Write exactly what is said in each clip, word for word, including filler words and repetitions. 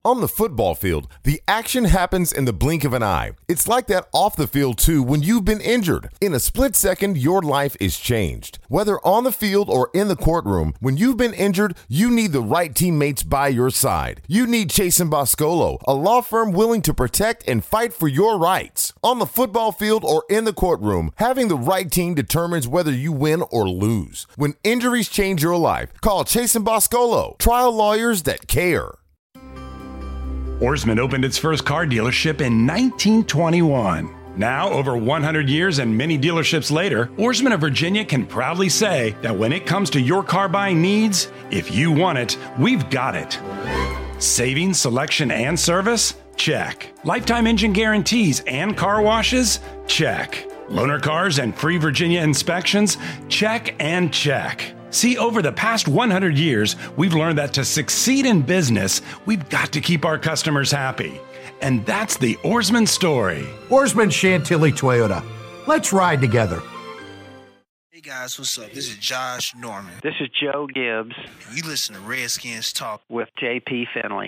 On the football field, the action happens in the blink of an eye. It's like that off the field too when you've been injured. In a split second, your life is changed. Whether on the field or in the courtroom, when you've been injured, you need the right teammates by your side. You need Chase and Boscolo, a law firm willing to protect and fight for your rights. On the football field or in the courtroom, having the right team determines whether you win or lose. When injuries change your life, call Chase and Boscolo, trial lawyers that care. Ourisman opened its first car dealership in nineteen twenty-one. Now, over one hundred years and many dealerships later, Ourisman of Virginia can proudly say that when it comes to your car buying needs, if you want it, we've got it. Savings, selection, and service? Check. Lifetime engine guarantees and car washes? Check. Loaner cars and free Virginia inspections? Check and check. See, over the past one hundred years, we've learned that to succeed in business, we've got to keep our customers happy. And that's the Ourisman story. Ourisman Chantilly Toyota. Let's ride together. Hey guys, what's up? This is Josh Norman. This is Joe Gibbs. And you listen to Redskins Talk with J P Finley.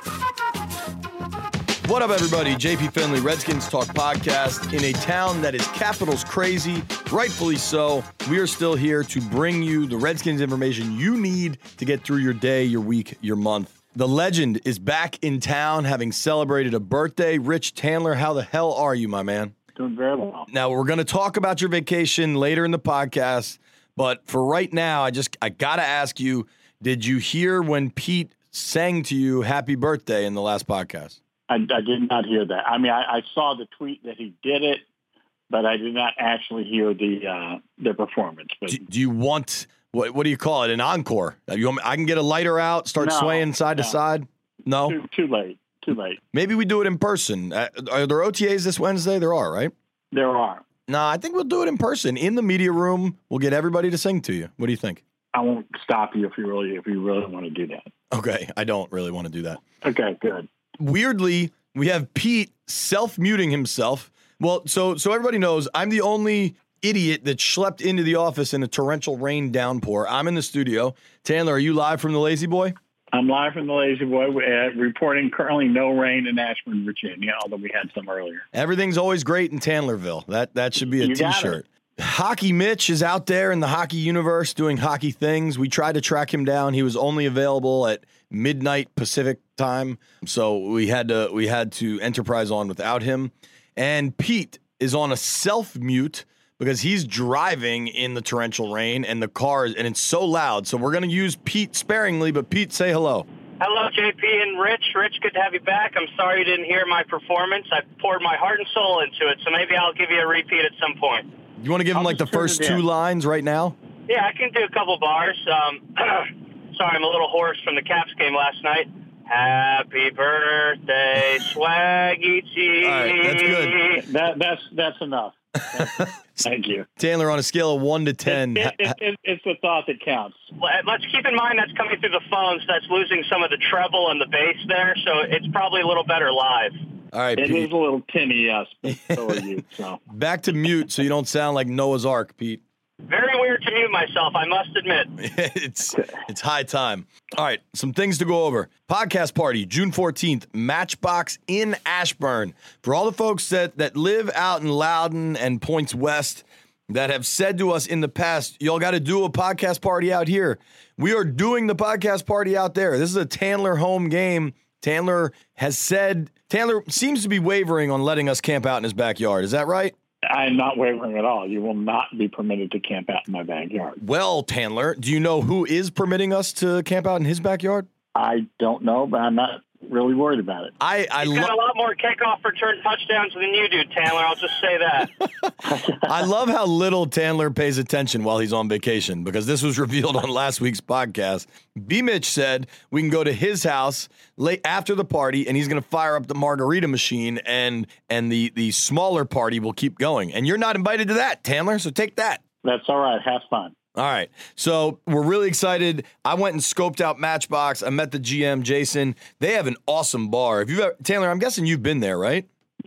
What up, everybody? J P Finley, Redskins Talk podcast. In a town that is Capitals crazy, rightfully so, we are still here to bring you the Redskins information you need to get through your day, your week, your month. The legend is back in town, having celebrated a birthday. Rich Tandler, how the hell are you, my man? Doing very well. Now, we're going to talk about your vacation later in the podcast, but for right now, I just I got to ask you, did you hear when Pete sang to you happy birthday in the last podcast? I, I did not hear that. I mean, I, I saw the tweet that he did it, but I did not actually hear the uh, the performance. But do, do you want what? What do you call it? An encore? You want me, I can get a lighter out, start no, swaying side no. to side. No, too, too late. Too late. Maybe we do it in person. Uh, are there O T As this Wednesday? There are, right? There are. No, I think we'll do it in person in the media room. We'll get everybody to sing to you. What do you think? I won't stop you if you really if you really want to do that. Okay, I don't really want to do that. Okay, good. Weirdly, we have Pete self-muting himself. Well, so so everybody knows I'm the only idiot that schlepped into the office in a torrential rain downpour. I'm in the studio. Tandler, are you live from the Lazy Boy? I'm live from the Lazy Boy, uh, reporting currently no rain in Ashburn, Virginia, although we had some earlier. Everything's always great in Tandlerville. That that should be a You got T-shirt. Hockey Mitch is out there in the hockey universe doing hockey things. We tried to track him down. He was only available at midnight Pacific time, so we had to we had to enterprise on without him. And Pete is on a self-mute because he's driving in the torrential rain and the car is, and it's so loud. So we're going to use Pete sparingly, but Pete, say hello. Hello, J P and Rich. Rich, good to have you back. I'm sorry you didn't hear my performance. I poured my heart and soul into it, so maybe I'll give you a repeat at some point. You want to give him like the first two lines right now? Yeah, I can do a couple bars. Um, sorry, I'm a little hoarse from the Caps game last night. Happy birthday, Swaggy T. All right, that's good. That, that's that's enough. That's, thank you. Tandler, on a scale of one to ten. It, it, it, it's the thought that counts. Let's keep in mind that's coming through the phones. That's losing some of the treble and the bass there, so it's probably a little better live. All right, it Pete. is a little tinny, yes, but so are you. So. Back to mute so you don't sound like Noah's Ark, Pete. Very weird to mute myself, I must admit. it's it's high time. All right, some things to go over. Podcast party, June fourteenth, Matchbox in Ashburn. For all the folks that, that live out in Loudon and points west that have said to us in the past, y'all got to do a podcast party out here. We are doing the podcast party out there. This is a Tandler home game. Tandler has said, Tandler seems to be wavering on letting us camp out in his backyard. Is that right? I'm not wavering at all. You will not be permitted to camp out in my backyard. Well, Tandler, do you know who is permitting us to camp out in his backyard? I don't know, but I'm not really worried about it. I, I He's lo- got a lot more kickoff return touchdowns than you do, Tandler. I'll just say that. I love how little Tandler pays attention while he's on vacation, because this was revealed on last week's podcast. B. Mitch said we can go to his house late after the party, and he's going to fire up the margarita machine, and and the, the smaller party will keep going. And you're not invited to that, Tandler, so take that. That's all right. Have fun. All right. So we're really excited. I went and scoped out Matchbox. I met the G M, Jason. They have an awesome bar. If you've ever, Tandler, I'm guessing you've been there, right? Yeah.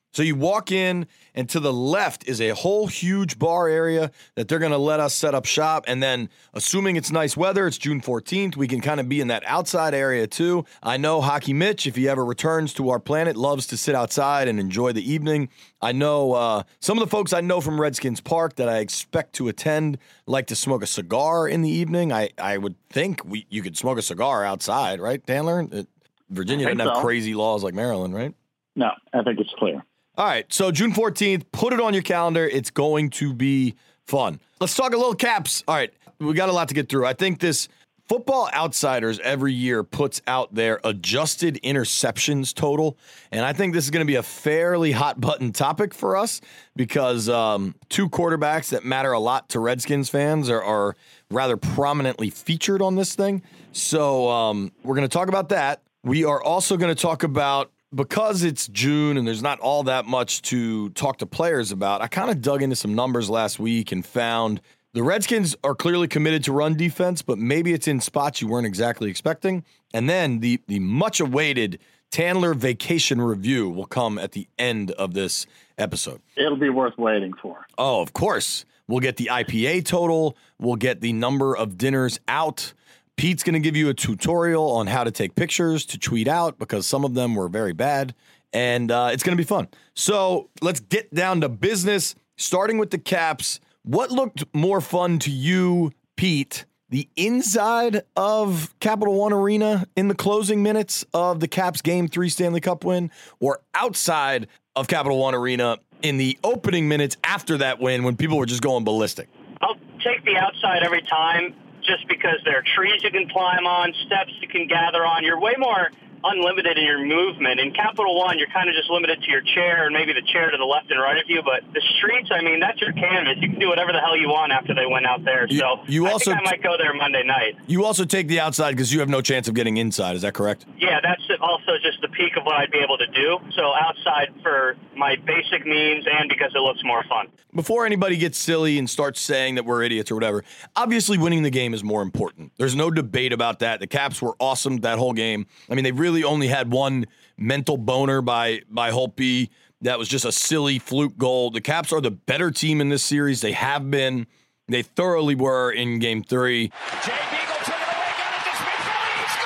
So you walk in, and to the left is a whole huge bar area that they're going to let us set up shop. And then, assuming it's nice weather, it's June fourteenth, we can kind of be in that outside area too. I know Hockey Mitch, if he ever returns to our planet, loves to sit outside and enjoy the evening. I know uh, some of the folks I know from Redskins Park that I expect to attend like to smoke a cigar in the evening. I, I would think we, you could smoke a cigar outside, right, Tandler? It, Virginia doesn't have so. crazy laws like Maryland, right? No, I think it's clear. All right, so June fourteenth, put it on your calendar. It's going to be fun. Let's talk a little Caps. All right, we got a lot to get through. I think this Football Outsiders every year puts out their adjusted interceptions total, and I think this is going to be a fairly hot-button topic for us because um, two quarterbacks that matter a lot to Redskins fans are, are rather prominently featured on this thing. So um, we're going to talk about that. We are also going to talk about, because it's June and there's not all that much to talk to players about, I kind of dug into some numbers last week and found the Redskins are clearly committed to run defense, but maybe it's in spots you weren't exactly expecting. And then the the much-awaited Tandler vacation review will come at the end of this episode. It'll be worth waiting for. Oh, of course. We'll get the I P A total. We'll get the number of dinners out. Pete's going to give you a tutorial on how to take pictures to tweet out because some of them were very bad, and uh, it's going to be fun. So let's get down to business, starting with the Caps. What looked more fun to you, Pete, the inside of Capital One Arena in the closing minutes of the Caps Game three Stanley Cup win, or outside of Capital One Arena in the opening minutes after that win when people were just going ballistic? I'll take the outside every time, just because there are trees you can climb on, steps you can gather on. You're way more unlimited in your movement. In Capital One, you're kind of just limited to your chair and maybe the chair to the left and right of you. But the streets, I mean, that's your canvas. You can do whatever the hell you want after they went out there. You, so you I also think I might go there Monday night. You also take the outside because you have no chance of getting inside. Is that correct? Yeah, that's also just the peak of what I'd be able to do. So outside for my basic means and because it looks more fun. Before anybody gets silly and starts saying that we're idiots or whatever, obviously winning the game is more important. There's no debate about that. The Caps were awesome that whole game. I mean, they really only had one mental boner by by Holtby. That was just a silly fluke goal. The Caps are the better team in this series. They have been. They thoroughly were in game three. Jay Beagle took it away, got it to Smith,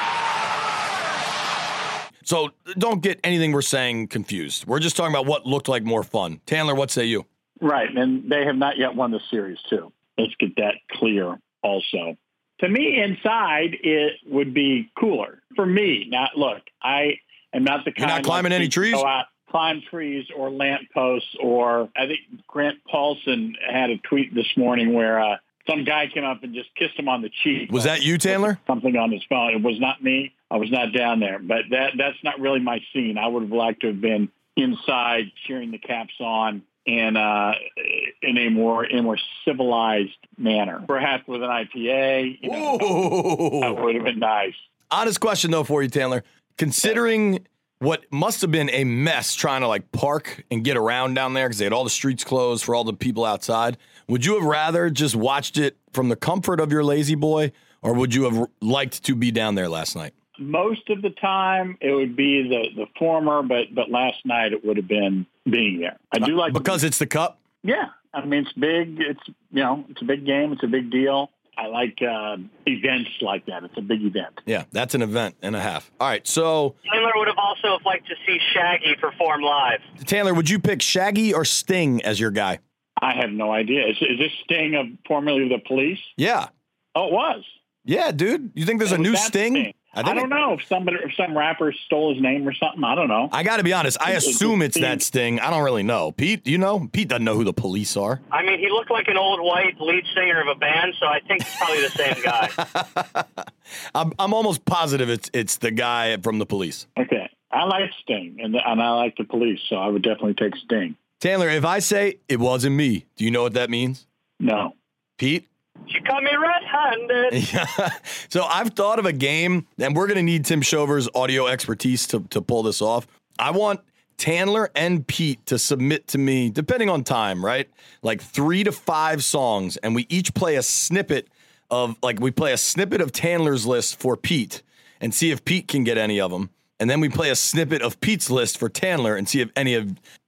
he scored! So don't get anything we're saying confused. We're just talking about what looked like more fun. Tandler, what say you? Right, and they have not yet won the series, too. Let's get that clear also. To me, inside, it would be cooler. For me, now, look, I am not the kind You're not climbing like any to trees? Go out, climb trees or lamp posts, or I think Grant Paulson had a tweet this morning where uh, some guy came up and just kissed him on the cheek. Was that you, Tandler? Something on his phone. It was not me. I was not down there. But that that's not really my scene. I would have liked to have been inside cheering the Caps on in uh, in a more in a more civilized manner, perhaps with an I P A. You know, that would have been nice. Honest question though for you, Tandler. Considering what must have been a mess trying to like park and get around down there because they had all the streets closed for all the people outside, would you have rather just watched it from the comfort of your lazy boy, or would you have liked to be down there last night? Most of the time, it would be the, the former, but but last night it would have been being there. I do like because it's the Cup. Yeah, I mean it's big. It's you know it's a big game. It's a big deal. I like uh, events like that. It's a big event. Yeah, that's an event and a half. All right, so Tandler would have also liked to see Shaggy perform live. Tandler, would you pick Shaggy or Sting as your guy? I have no idea. Is, is this Sting of formerly the Police? Yeah. Oh, it was. Yeah, dude. You think there's It a was new that Sting? Sting. I, think I don't it, know if somebody, if some rapper stole his name or something. I don't know. I got to be honest. I It- it assume it's seems- that Sting. I don't really know. Pete, do you know? Pete doesn't know who the Police are. I mean, he looked like an old white lead singer of a band, so I think it's probably the same guy. I'm, I'm almost positive it's it's the guy from the Police. Okay. I like Sting, and, and I like the Police, so I would definitely take Sting. Tandler, if I say it wasn't me, do you know what that means? No. Pete? She caught me red-handed. Yeah. So I've thought of a game, and we're going to need Tim Shover's audio expertise to, to pull this off. I want Tandler and Pete to submit to me, depending on time, right? Like three to five songs, and we each play a snippet of, like, we play a snippet of Tandler's list for Pete and see if Pete can get any of them. And then we play a snippet of Pete's list for Tandler and see if any of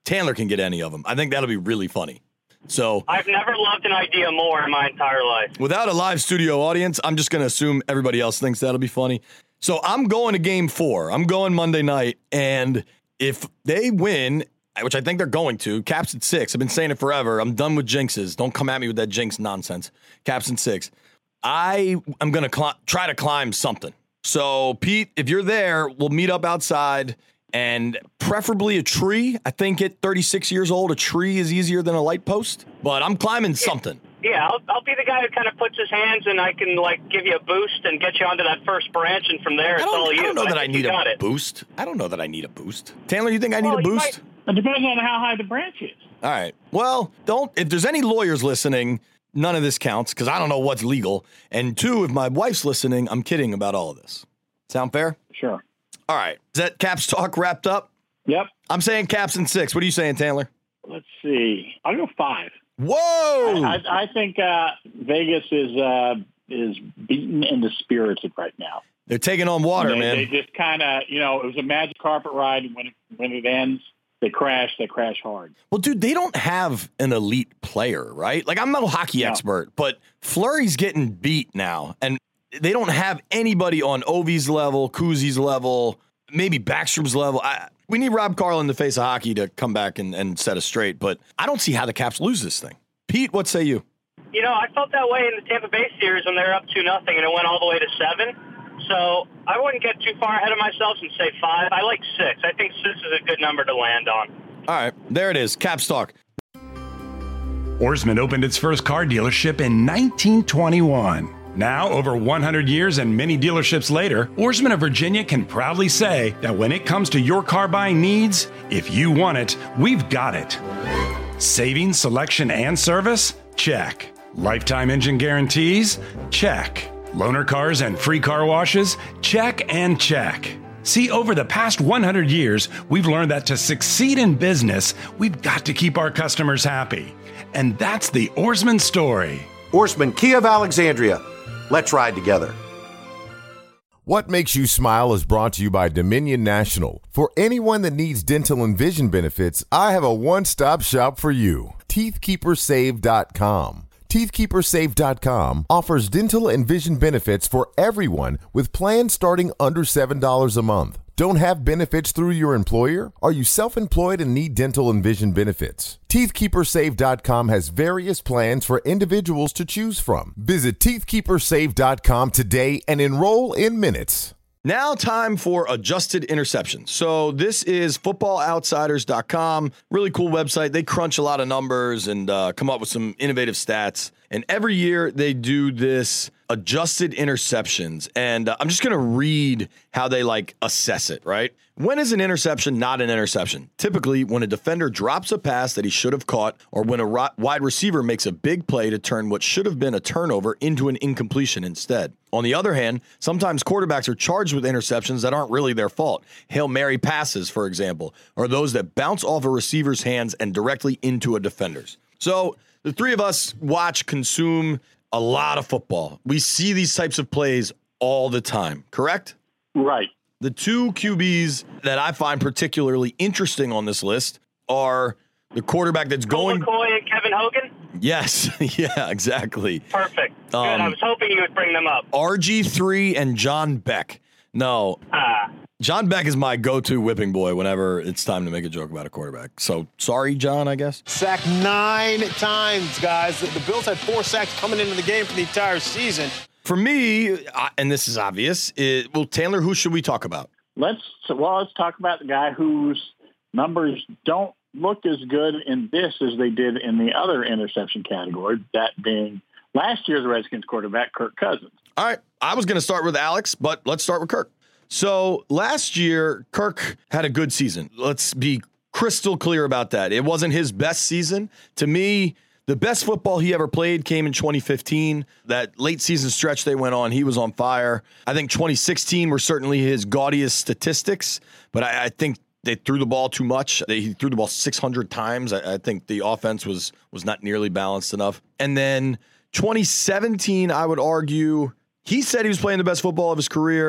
Taylor can get any of them. I think that'll be really funny. So I've never loved an idea more in my entire life. Without a live studio audience, I'm just going to assume everybody else thinks that'll be funny. So I'm going to game four. I'm going Monday night. And if they win, which I think they're going to, Caps at six. I've been saying it forever. I'm done with jinxes. Don't come at me with that jinx nonsense. Caps at six. I am going to cl- try to climb something. So, Pete, if you're there, we'll meet up outside and preferably a tree. I think at thirty-six years old, a tree is easier than a light post. But I'm climbing something. Yeah, I'll, I'll be the guy who kind of puts his hands and I can, like, give you a boost and get you onto that first branch, and from there it's all you. I don't know that I, I need a it. boost. I don't know that I need a boost. Taylor, you think I need well, a boost? It depends on how high the branch is. All right. Well, don't. If there's any lawyers listening, none of this counts because I don't know what's legal. And two, if my wife's listening, I'm kidding about all of this. Sound fair? Sure. All right. Is that Caps talk wrapped up? Yep. I'm saying Caps in six. What are you saying, Taylor? Let's see. I'll go five. Whoa! I, I, I think uh, Vegas is uh, is beaten and dispirited right now. They're taking on water, they, man. They just kind of, you know, it was a magic carpet ride. When it, when it ends, they crash. They crash hard. Well, dude, they don't have an elite player, right? Like, I'm no hockey no. expert, but Fleury's getting beat now, and they don't have anybody on Ovi's level, Kuzi's level, maybe Backstrom's level. I, we need Rob Carlin, the face of hockey, to come back and, and set us straight, but I don't see how the Caps lose this thing. Pete, what say you? You know, I felt that way in the Tampa Bay series when they were up two nothing and it went all the way to seven. So I wouldn't get too far ahead of myself and say five. I like six. I think six is a good number to land on. All right, there it is. Caps talk. Ourisman opened its first car dealership in nineteen twenty-one. Now, over one hundred years and many dealerships later, Ourisman of Virginia can proudly say that when it comes to your car buying needs, if you want it, we've got it. Savings, selection, and service? Check. Lifetime engine guarantees? Check. Loaner cars and free car washes? Check and check. See, over the past one hundred years, we've learned that to succeed in business, we've got to keep our customers happy. And that's the Ourisman story. Ourisman Kia of Alexandria. Let's ride together. What Makes You Smile is brought to you by Dominion National. For anyone that needs dental and vision benefits, I have a one-stop shop for you. teeth keeper save dot com. teeth keeper save dot com offers dental and vision benefits for everyone with plans starting under seven dollars a month. Don't have benefits through your employer? Are you self-employed and need dental and vision benefits? teeth keeper save dot com has various plans for individuals to choose from. Visit teeth keeper save dot com today and enroll in minutes. Now time for adjusted interceptions. So this is football outsiders dot com. Really cool website. They crunch a lot of numbers and uh, come up with some innovative stats. And every year they do this adjusted interceptions. And uh, I'm just going to read how they like assess it, right? When is an interception not an interception? Typically when a defender drops a pass that he should have caught, or when a ro- wide receiver makes a big play to turn what should have been a turnover into an incompletion instead. On the other hand, sometimes quarterbacks are charged with interceptions that aren't really their fault. Hail Mary passes, for example, are those that bounce off a receiver's hands and directly into a defender's. So the three of us watch, consume a lot of football. We see these types of plays all the time, correct? Right. The two Q Bs that I find particularly interesting on this list are the quarterback that's going... McCoy and Kevin Hogan? Yes. Yeah, exactly. Perfect. Good. Um, I was hoping you would bring them up. R G three and John Beck. No. Ah. John Beck is my go-to whipping boy whenever it's time to make a joke about a quarterback. So, sorry, John, I guess. Sacked nine times, guys. The Bills had four sacks coming into the game for the entire season. For me, and this is obvious, it, well, Taylor, who should we talk about? Let's well, let's talk about the guy whose numbers don't look as good in this as they did in the other interception category, that being last year's Redskins quarterback, Kirk Cousins. All right. I was going to start with Alex, but let's start with Kirk. So last year, Kirk had a good season. Let's be crystal clear about that. It wasn't his best season. To me, the best football he ever played came in twenty fifteen. That late season stretch they went on, he was on fire. I think twenty sixteen were certainly his gaudiest statistics, but I, I think they threw the ball too much. They, he threw the ball six hundred times. I, I think the offense was was not nearly balanced enough. And then twenty seventeen, I would argue, he said he was playing the best football of his career.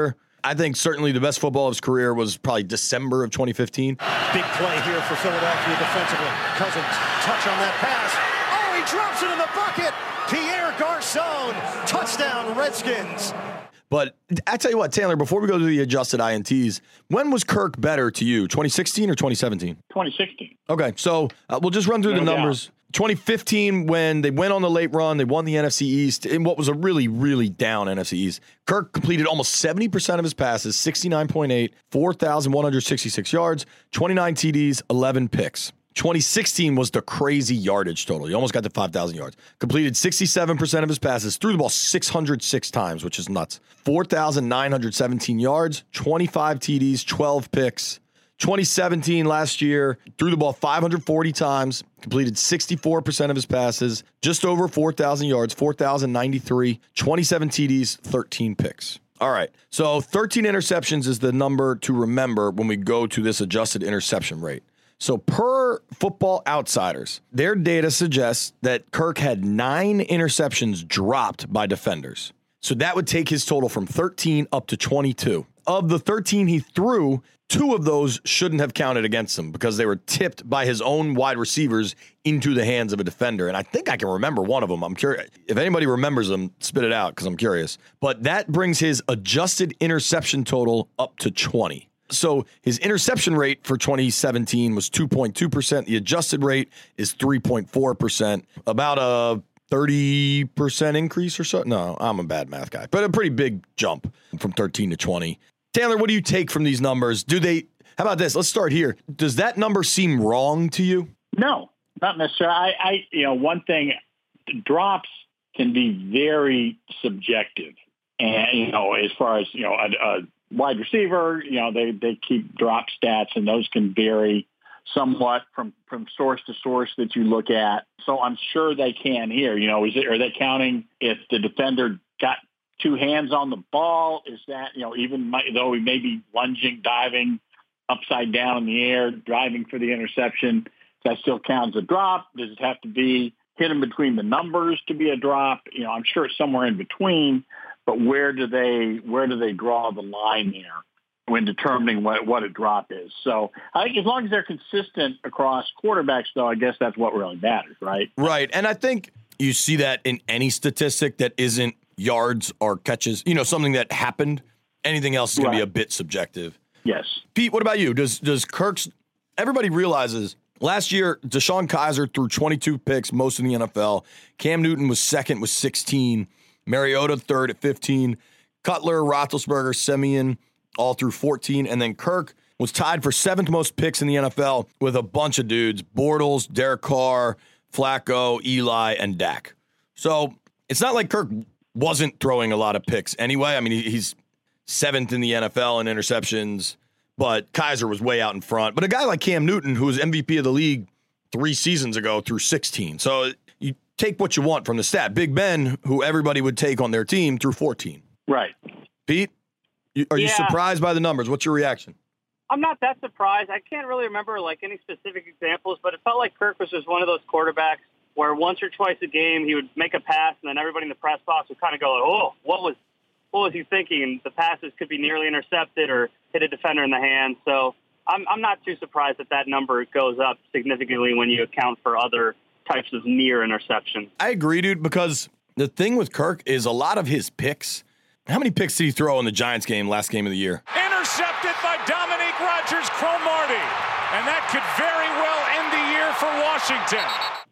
I think certainly the best football of his career was probably December of twenty fifteen. Big play here for Philadelphia defensively. Cousins, touch on that pass. Oh, he drops it in the bucket. Pierre Garcon, touchdown Redskins. But I tell you what, Taylor, before we go to the adjusted I N Ts, when was Kirk better to you, twenty sixteen or twenty seventeen? twenty sixteen. Okay, so uh, we'll just run through No the numbers. doubt. twenty fifteen, when they went on the late run, they won the N F C East in what was a really, really down N F C East. Kirk completed almost seventy percent of his passes, sixty-nine point eight, four thousand one hundred sixty-six yards, twenty-nine T Ds, eleven picks. twenty sixteen was the crazy yardage total. He almost got to five thousand yards. Completed sixty-seven percent of his passes, threw the ball six hundred six times, which is nuts. four thousand nine hundred seventeen yards, twenty-five T Ds, twelve picks. twenty seventeen, last year, threw the ball five hundred forty times, completed sixty-four percent of his passes, just over four thousand yards, four thousand ninety-three, twenty-seven T Ds, thirteen picks. All right, so thirteen interceptions is the number to remember when we go to this adjusted interception rate. So per Football Outsiders, their data suggests that Kirk had nine interceptions dropped by defenders. So that would take his total from thirteen up to twenty-two. Of the thirteen he threw, two of those shouldn't have counted against him because they were tipped by his own wide receivers into the hands of a defender. And I think I can remember one of them. I'm curious. If anybody remembers them, spit it out because I'm curious. But that brings his adjusted interception total up to twenty. So his interception rate for twenty seventeen was two point two percent. The adjusted rate is three point four percent. About a thirty percent increase or so. No, I'm a bad math guy, but a pretty big jump from thirteen to twenty. Taylor, what do you take from these numbers? Do they, how about this? Let's start here. Does that number seem wrong to you? No, not necessarily. I, I you know, one thing, drops can be very subjective. And, you know, as far as, you know, a, a wide receiver, you know, they, they keep drop stats, and those can vary somewhat from, from source to source that you look at. So I'm sure they can here. You know, is it, are they counting if the defender got two hands on the ball? Is that, you know, even might, though he may be lunging, diving upside down in the air, driving for the interception, that still counts a drop? Does it have to be hidden between the numbers to be a drop? You know, I'm sure it's somewhere in between, but where do they, where do they draw the line there when determining what, what a drop is? So I think as long as they're consistent across quarterbacks, though, I guess that's what really matters, right? Right. And I think you see that in any statistic that isn't yards or catches, you know, something that happened. Anything else is going right. to be a bit subjective. Yes. Pete, what about you? Does does Kirk's, everybody realizes last year, DeShone Kizer threw twenty-two picks, most in the N F L. Cam Newton was second with sixteen. Mariota third at fifteen. Cutler, Roethlisberger, Simeon all through fourteen. And then Kirk was tied for seventh most picks in the N F L with a bunch of dudes: Bortles, Derek Carr, Flacco, Eli, and Dak. So it's not like Kirk wasn't throwing a lot of picks anyway. I mean, he's seventh in the N F L in interceptions, but Kizer was way out in front. But a guy like Cam Newton, who was M V P of the league three seasons ago, threw sixteen. So you take what you want from the stat. Big Ben, who everybody would take on their team, threw fourteen. Right. Pete, you, are yeah. you surprised by the numbers? What's your reaction? I'm not that surprised. I can't really remember like any specific examples, but it felt like Kirk was just one of those quarterbacks where once or twice a game he would make a pass, and then everybody in the press box would kind of go, oh, what was what was he thinking? And the passes could be nearly intercepted or hit a defender in the hand. So I'm, I'm not too surprised that that number goes up significantly when you account for other types of near interceptions. I agree, dude, because the thing with Kirk is a lot of his picks. How many picks did he throw in the Giants game last game of the year? Intercepted by Dominique Rodgers-Cromartie. And that could very well end the year for Washington.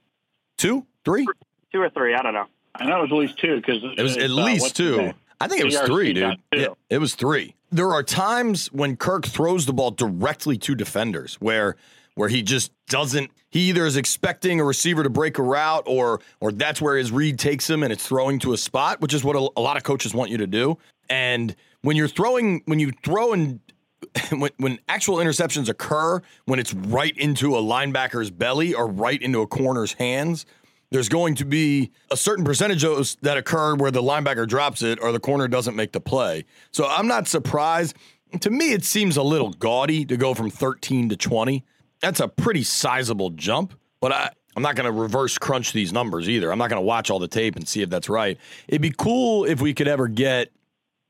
Two? Three? Two or three. I don't know. I know it was at least two. because It was at uh, least two. I think it was three, dude. Yeah, it was three. There are times when Kirk throws the ball directly to defenders where where he just doesn't – he either is expecting a receiver to break a route or or that's where his read takes him and it's throwing to a spot, which is what a, a lot of coaches want you to do. And when you're throwing – when you throw in – when, when actual interceptions occur, when it's right into a linebacker's belly or right into a corner's hands, there's going to be a certain percentage of those that occur where the linebacker drops it or the corner doesn't make the play. So I'm not surprised. To me, it seems a little gaudy to go from thirteen to twenty. That's a pretty sizable jump, but I, I'm not going to reverse crunch these numbers either. I'm not going to watch all the tape and see if that's right. It'd be cool if we could ever get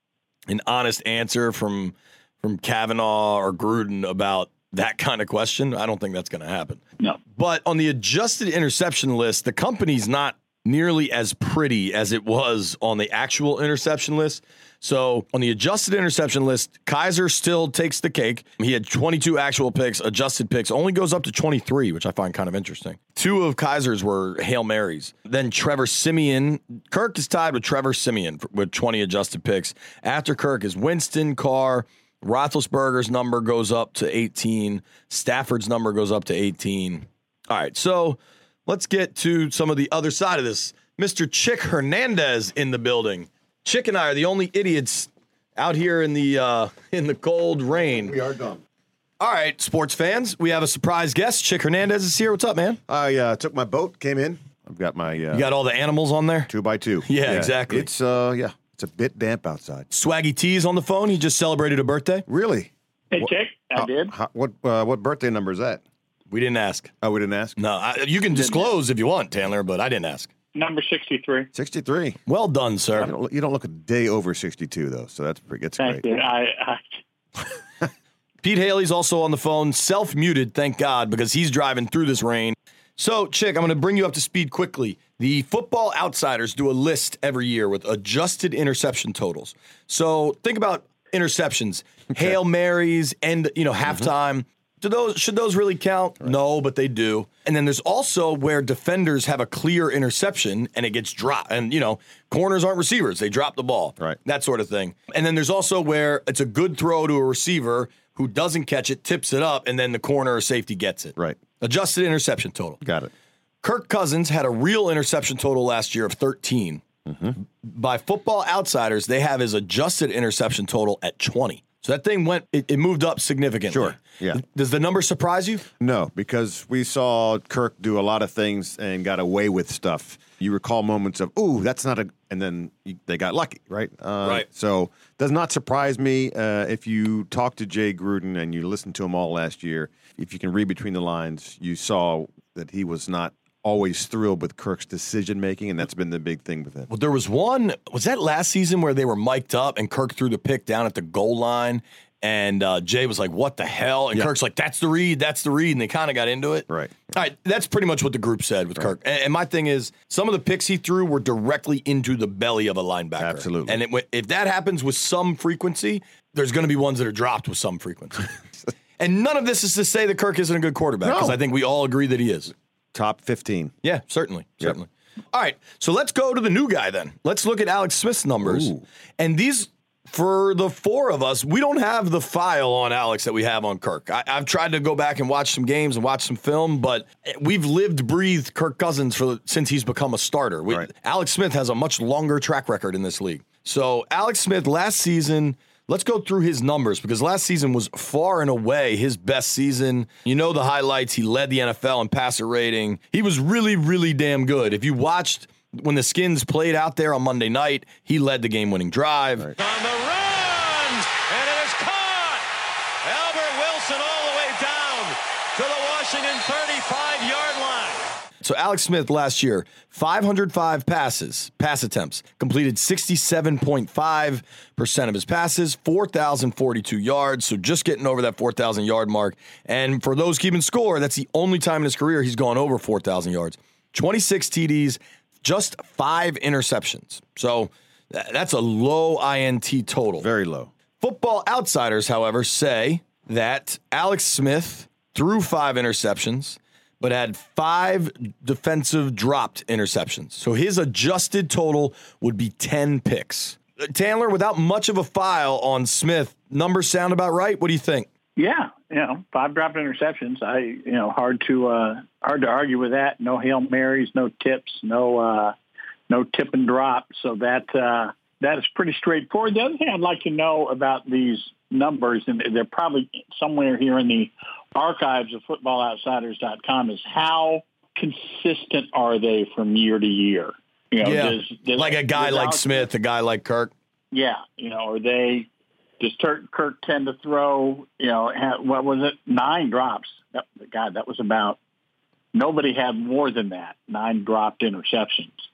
an honest answer from from Kavanaugh or Gruden about that kind of question. I don't think that's going to happen. No. But on the adjusted interception list, the company's not nearly as pretty as it was on the actual interception list. So on the adjusted interception list, Kaiser still takes the cake. He had twenty-two actual picks. Adjusted picks only goes up to twenty-three, which I find kind of interesting. Two of Kaiser's were Hail Marys. Then Trevor Siemian. Kirk is tied with Trevor Siemian with twenty adjusted picks. After Kirk is Winston, Carr. Roethlisberger's number goes up to eighteen. Stafford's number goes up to eighteen. All right, so let's get to some of the other side of this. Mister Chick Hernandez in the building. Chick and I are the only idiots out here in the uh, in the cold rain. We are dumb. All right, sports fans, we have a surprise guest. Chick Hernandez is here. What's up, man? I uh, took my boat, came in. I've got my... Uh, you got all the animals on there? Two by two. Yeah, yeah. Exactly. It's, uh, yeah, it's a bit damp outside. Swaggy T's on the phone. He just celebrated a birthday. Really? Hey, what, Chick, I how, did. How, what uh, what birthday number is that? We didn't ask. Oh, we didn't ask? No, I, you can disclose if you want, Taylor, but I didn't ask. Number sixty-three. sixty-three. Well done, sir. You don't, you don't look a day over sixty-two, though, so that's pretty that's Thank great. You. I, I... Pete Haley's also on the phone, self-muted, thank God, because he's driving through this rain. So, Chick, I'm going to bring you up to speed quickly. The Football Outsiders do a list every year with adjusted interception totals. So think about interceptions, okay. Hail Marys, and you know halftime. Mm-hmm. Do those should those really count? Right. No, but they do. And then there's also where defenders have a clear interception and it gets dropped. And, you know, corners aren't receivers. They drop the ball. Right. That sort of thing. And then there's also where it's a good throw to a receiver who doesn't catch it, tips it up, and then the corner or safety gets it. Right. Adjusted interception total. Got it. Kirk Cousins had a real interception total last year of thirteen. Mm-hmm. By Football Outsiders, they have his adjusted interception total at twenty. So that thing went, it, it moved up significantly. Sure, yeah. Does the number surprise you? No, because we saw Kirk do a lot of things and got away with stuff. You recall moments of, ooh, that's not a, and then you, they got lucky, right? Uh, right. So does not surprise me. Uh, if you talk to Jay Gruden and you listened to him all last year, if you can read between the lines, you saw that he was not always thrilled with Kirk's decision-making, and that's been the big thing with him. Well, there was one, was that last season where they were mic'd up and Kirk threw the pick down at the goal line, and uh, Jay was like, what the hell? And yeah. Kirk's like, that's the read, that's the read, and they kind of got into it. Right. All right, that's pretty much what the group said with right. Kirk. And, and my thing is, some of the picks he threw were directly into the belly of a linebacker. Absolutely. And it, if that happens with some frequency, there's going to be ones that are dropped with some frequency. And none of this is to say that Kirk isn't a good quarterback, because no. I think we all agree that he is. Top fifteen. Yeah, certainly. Yep. Certainly. All right. So let's go to the new guy then. Let's look at Alex Smith's numbers. Ooh. And these, for the four of us, we don't have the file on Alex that we have on Kirk. I, I've tried to go back and watch some games and watch some film, but we've lived, breathed Kirk Cousins for since he's become a starter. We, right. Alex Smith has a much longer track record in this league. So Alex Smith last season, let's go through his numbers, because last season was far and away his best season. You know the highlights. He led the N F L in passer rating. He was really, really damn good. If you watched when the Skins played out there on Monday night, he led the game-winning drive. Right. On the run, and it is caught. Albert Wilson all the way down to the Washington thirty-five-yard line. So Alex Smith last year, five hundred five passes, pass attempts, completed sixty-seven point five percent of his passes, four thousand forty-two yards, so just getting over that four thousand yard mark. And for those keeping score, that's the only time in his career he's gone over four thousand yards. twenty-six T Ds, just five interceptions. So that's a low I N T total. Very low. Football Outsiders, however, say that Alex Smith threw five interceptions, but had five defensive dropped interceptions. So his adjusted total would be ten picks. Taylor, without much of a file on Smith, numbers sound about right. What do you think? Yeah, you know, five dropped interceptions. I, you know, hard to uh, hard to argue with that. No Hail Marys, no tips, no uh, no tip and drop. So that uh, that is pretty straightforward. The other thing I'd like to know about these numbers, and they're probably somewhere here in the archives of football outsiders dot com, is how consistent are they from year to year? You know, yeah, does, does, like a guy like Alex Smith, a guy like Kirk. Yeah, you know, are they, does Kirk, Kirk tend to throw, you know, have, what was it, nine drops? That, God, that was about, nobody had more than that, nine dropped interceptions.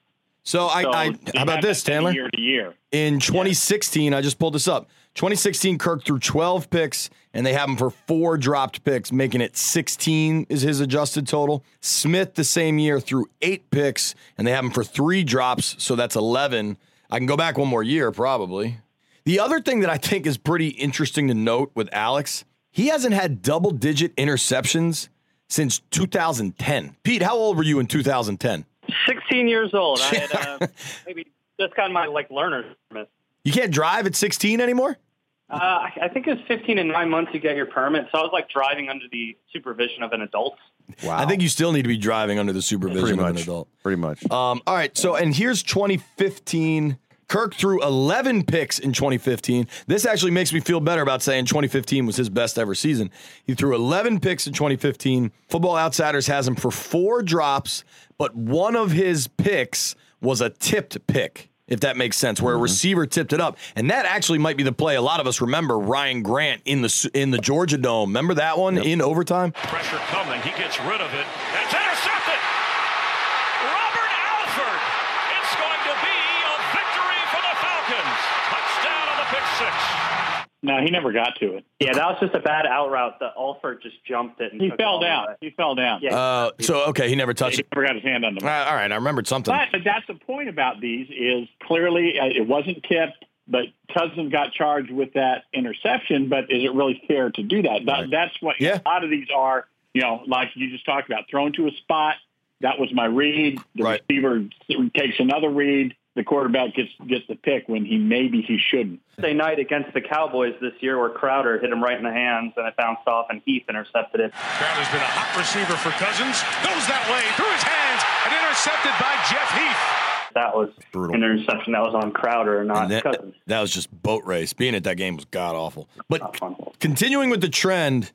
So, I, So, I how about this, Taylor? Year to year. In twenty sixteen, I just pulled this up. twenty sixteen, Kirk threw twelve picks, and they have him for four dropped picks, making it sixteen is his adjusted total. Smith, the same year, threw eight picks, and they have him for three drops, so that's eleven. I can go back one more year, probably. The other thing that I think is pretty interesting to note with Alex, he hasn't had double-digit interceptions since two thousand ten. Pete, how old were you in two thousand ten? sixteen years old. I had uh, maybe just gotten my like learner's permit. You can't drive at sixteen anymore? Uh, I, I think it was fifteen and nine months to get your permit. So I was like driving under the supervision of an adult. Wow. I think you still need to be driving under the supervision Pretty of much. an adult. Pretty much. Um, all right. So, and here's twenty fifteen. Kirk threw eleven picks in twenty fifteen. This actually makes me feel better about saying twenty fifteen was his best ever season. He threw eleven picks in twenty fifteen. Football Outsiders has him for four drops, but one of his picks was a tipped pick, if that makes sense, where a receiver tipped it up. And that actually might be the play a lot of us remember, Ryan Grant in the in the Georgia Dome. Remember that one yep. in overtime? Pressure coming. He gets rid of it. And it's intercepted. Robert Alford. It's going to be a victory for the Falcons. Touchdown on the pick six. No, he never got to it. Yeah, that was just a bad out route. The Alford just jumped it. And He took fell all the down. way. He fell down. Yeah. Uh, so, okay, he never touched He it. never got his hand on the ball. Uh, all right, I remembered something. But, but that's the point about these is clearly uh, it wasn't tipped, but Cousins got charged with that interception. But is it really fair to do that? that Right. That's what Yeah. a lot of these are, you know, like you just talked about, thrown to a spot. That was my read. The Right. receiver takes another read. The quarterback gets gets the pick when he maybe he shouldn't. Thursday night against the Cowboys this year where Crowder hit him right in the hands and it bounced off and Heath intercepted it. Crowder's been a hot receiver for Cousins. Goes that way through his hands and intercepted by Jeff Heath. That was Brutal. an interception that was on Crowder, not And that, Cousins. that was just boat race. Being at that game was god awful. But Not fun. continuing with the trend,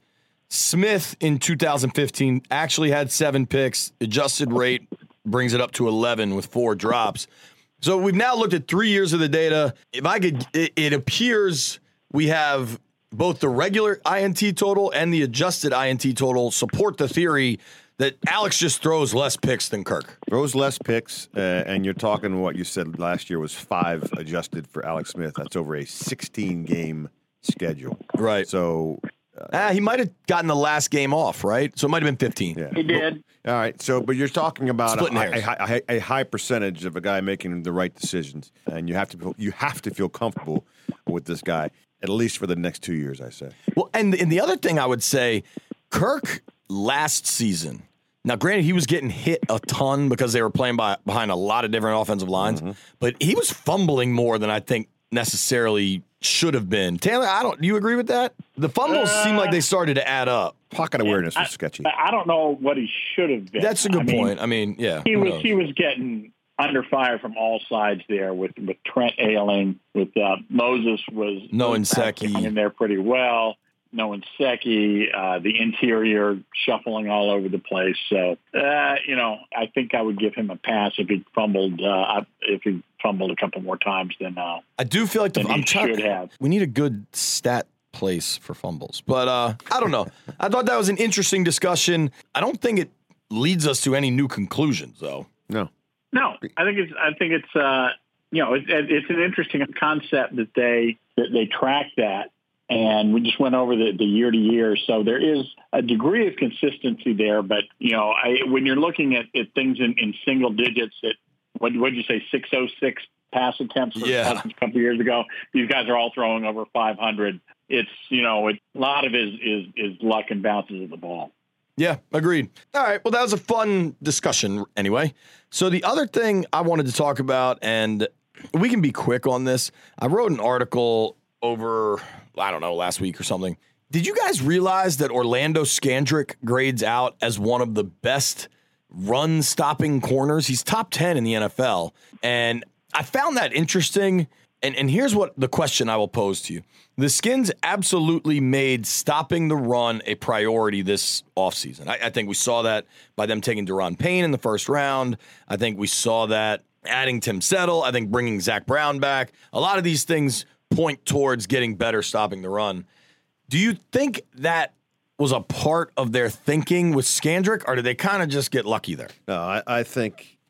Smith in two thousand fifteen actually had seven picks. Adjusted rate brings it up to eleven with four drops. So we've now looked at three years of the data. If I could, it, it appears we have both the regular I N T total and the adjusted I N T total support the theory that Alex just throws less picks than Kirk. Throws less picks, uh, and you're talking what you said last year was five adjusted for Alex Smith. That's over a sixteen-game schedule. Right. So Uh, ah, he might have gotten the last game off, right? So it might have been fifteen. Yeah. He did. All right. So, but you're talking about a, Splitting a, hairs. a, a high percentage of a guy making the right decisions, and you have to feel, you have to feel comfortable with this guy at least for the next two years. I say. Well, and and the other thing I would say, Kirk last season. Now, granted, he was getting hit a ton because they were playing by, behind a lot of different offensive lines, Mm-hmm. but he was fumbling more than I think necessarily should have been. Taylor, I don't. Do you agree with that? The fumbles Uh, seem like they started to add up. Pocket awareness was I, sketchy. I don't know what he should have been. That's a good I mean, point. I mean, yeah, He who was knows? he was getting under fire from all sides there with, with Trent ailing, with uh, Moses was No was Nsekhe. hanging in there pretty well. No Nsekhe, uh, the interior shuffling all over the place. So uh, you know, I think I would give him a pass if he fumbled. Uh, if he fumbled a couple more times than uh, I do feel like the, than I'm he trying. should have. We need a good stat place for fumbles, but uh, I don't know. I thought that was an interesting discussion. I don't think it leads us to any new conclusions, though. No. No, I think it's I think it's uh, you know it, it's an interesting concept that they that they track that, and we just went over the, the year to year. So there is a degree of consistency there, but you know I, when you're looking at, at things in, in single digits, at what did you say six oh six pass attempts for Yeah. a couple of years ago, these guys are all throwing over five hundred. It's you know it, a lot of it is, is is luck and bounces of the ball. Yeah, agreed. All right. Well, that was a fun discussion anyway. So the other thing I wanted to talk about, and we can be quick on this. I wrote an article over, I don't know, last week or something. Did you guys realize that Orlando Scandrick grades out as one of the best run stopping corners? He's top ten in the N F L. And I found that interesting. And, and here's what the question I will pose to you. The Skins absolutely made stopping the run a priority this offseason. I, I think we saw that by them taking Deron Payne in the first round. I think we saw that adding Tim Settle. I think bringing Zach Brown back. A lot of these things point towards getting better stopping the run. Do you think that was a part of their thinking with Scandrick, or did they kind of just get lucky there? No, I, I think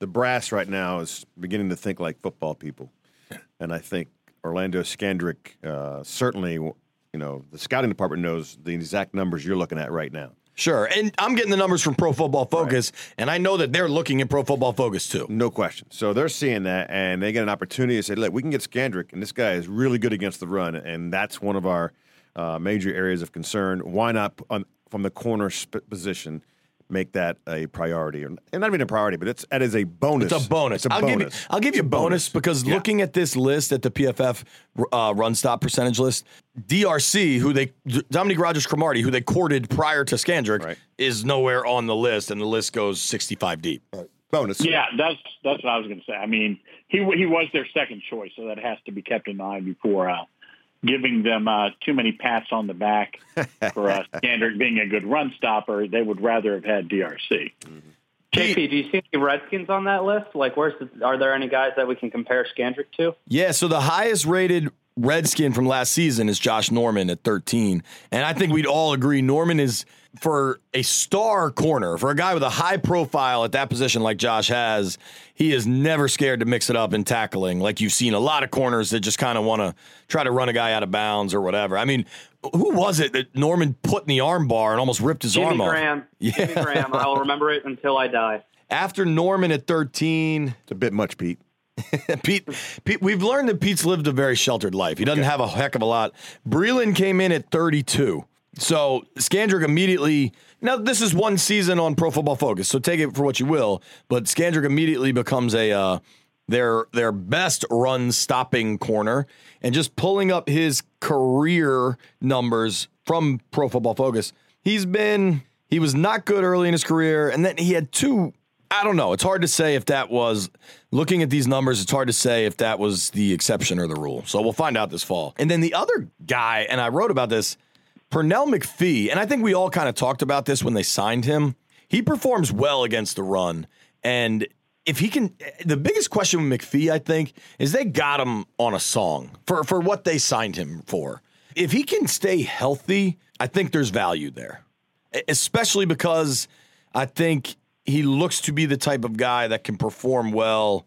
the brass right now is beginning to think like football people, and I think Orlando Scandrick uh, certainly, you know, the scouting department knows the exact numbers you're looking at right now. Sure, and I'm getting the numbers from Pro Football Focus, right. and I know that they're looking at Pro Football Focus too. No question. So they're seeing that, and they get an opportunity to say, look, we can get Scandrick, and this guy is really good against the run, and that's one of our uh, major areas of concern. Why not, on, from the corner sp- position, make that a priority? And not even a priority, but it's that is a bonus. It's a bonus. It's a I'll bonus. Give you, I'll give you a bonus, bonus because yeah. looking at this list, at the P F F uh, run stop percentage list, D R C, who they Dominique Rodgers-Cromartie, who they courted prior to Scandrick, right. is nowhere on the list, and the list goes sixty-five deep. Right. Bonus. Yeah, that's that's what I was going to say. I mean, he he was their second choice, so that has to be kept in mind before uh, giving them uh, too many pats on the back for uh, Scandrick being a good run stopper. They would rather have had D R C. Mm-hmm. J P, do you see any Redskins on that list? Like, where's the, are there any guys that we can compare Scandrick to? Yeah, so the highest rated Redskin from last season is Josh Norman at thirteen. And I think we'd all agree Norman is, for a star corner, for a guy with a high profile at that position like Josh has, he is never scared to mix it up in tackling. Like you've seen a lot of corners that just kind of want to try to run a guy out of bounds or whatever. I mean, who was it that Norman put in the arm bar and almost ripped his Jimmy arm Graham. off? Yeah. Jimmy Graham. I'll remember it until I die. After Norman at thirteen. It's a bit much, Pete. Pete, Pete, we've learned that Pete's lived a very sheltered life. He doesn't okay. have a heck of a lot. Breeland came in at thirty-two. So Scandrick immediately, now this is one season on Pro Football Focus, so take it for what you will, but Scandrick immediately becomes a uh, their their best run stopping corner, and just pulling up his career numbers from Pro Football Focus. He's been, he was not good early in his career, and then he had two, I don't know. It's hard to say if that was, looking at these numbers, it's hard to say if that was the exception or the rule. So we'll find out this fall. And then the other guy, and I wrote about this, Pernell McPhee, and I think we all kind of talked about this when they signed him. He performs well against the run. And if he can, the biggest question with McPhee, I think, is they got him on a song for, for what they signed him for. If he can stay healthy, I think there's value there, especially because I think he looks to be the type of guy that can perform well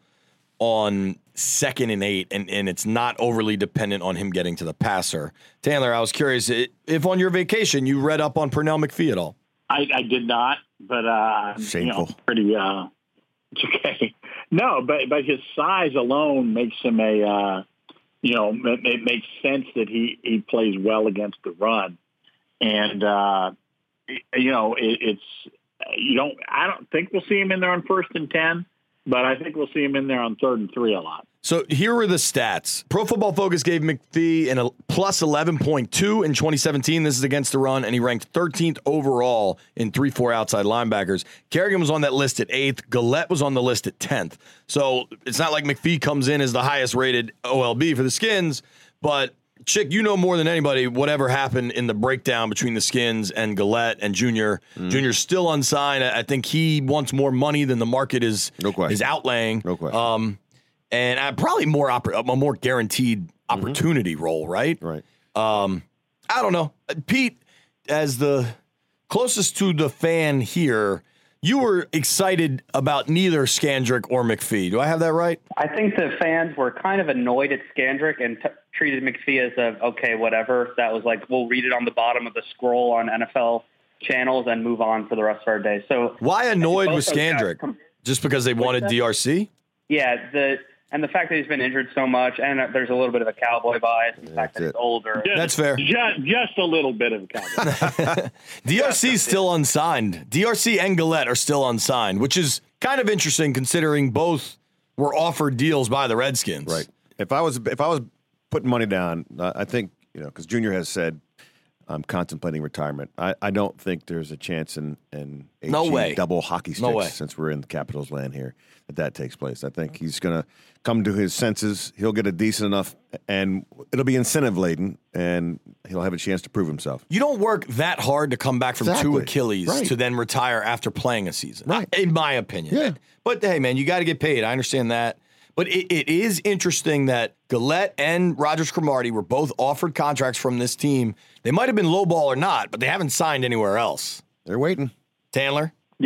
on second and eight, and, and it's not overly dependent on him getting to the passer. Taylor, I was curious if on your vacation you read up on Pernell McPhee at all. I, I did not, but uh, Shameful. You know, pretty. Uh, it's okay. No, but but his size alone makes him a. Uh, you know, it, it makes sense that he he plays well against the run, and uh, you know it, it's you don't. I don't think we'll see him in there on first and ten. But I think we'll see him in there on third and three a lot. So here are the stats. Pro Football Focus gave McPhee an a plus eleven point two in twenty seventeen. This is against the run, and he ranked thirteenth overall in three four outside linebackers. Kerrigan was on that list at eighth. Gillette was on the list at tenth. So it's not like McPhee comes in as the highest rated O L B for the Skins, but Chick, you know more than anybody whatever happened in the breakdown between the Skins and Gillette and Junior. Mm. Junior's still unsigned. I think he wants more money than the market is, no question. is outlaying. No question. Um, and uh, probably more oppor- a more guaranteed opportunity mm-hmm. role, right? Right. Um, I don't know. Pete, as the closest to the fan here, you were excited about neither Scandrick or McPhee. Do I have that right? I think the fans were kind of annoyed at Scandrick and t- treated McPhee as a, okay, whatever. That was like, we'll read it on the bottom of the scroll on N F L channels and move on for the rest of our day. So why annoyed with Scandrick? Com- Just because they wanted that? D R C? Yeah, the and the fact that he's been injured so much, and there's a little bit of a cowboy bias, and the fact that he's older. Just, That's fair. Just, just a little bit of a cowboy. D R C is still unsigned. D R C and Gillette are still unsigned, which is kind of interesting considering both were offered deals by the Redskins. Right. If I was if I was putting money down, uh, I think, you know, because Junior has said I'm contemplating retirement. I, I don't think there's a chance in in H E no way. double hockey sticks, no way. since we're in the Capitals land here, that that takes place. I think he's going to come to his senses. He'll get a decent enough, and it'll be incentive laden, and he'll have a chance to prove himself. You don't work that hard to come back from exactly. two Achilles right. to then retire after playing a season, right? In my opinion. Yeah. But hey, man, you got to get paid. I understand that. But it, it is interesting that Gillette and Rodgers-Cromartie were both offered contracts from this team. They might have been lowball or not, but they haven't signed anywhere else. They're waiting. Tandler? Yeah.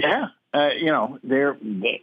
uh, you know, they're,